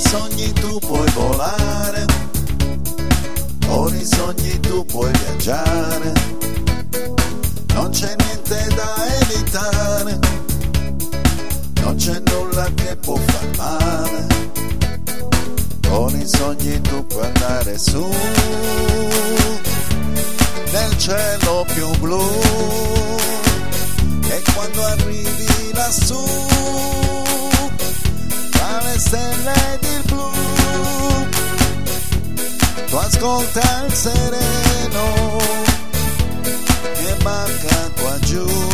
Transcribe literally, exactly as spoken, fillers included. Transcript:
sogni tu puoi volare, con i sogni tu puoi viaggiare, non c'è niente da evitare, non c'è nulla che può far male, con i sogni tu puoi andare su, nel cielo più blu, e quando arrivi lassù, tra le stelle ed il blu, tu ascolta il sereno che manca qua giù.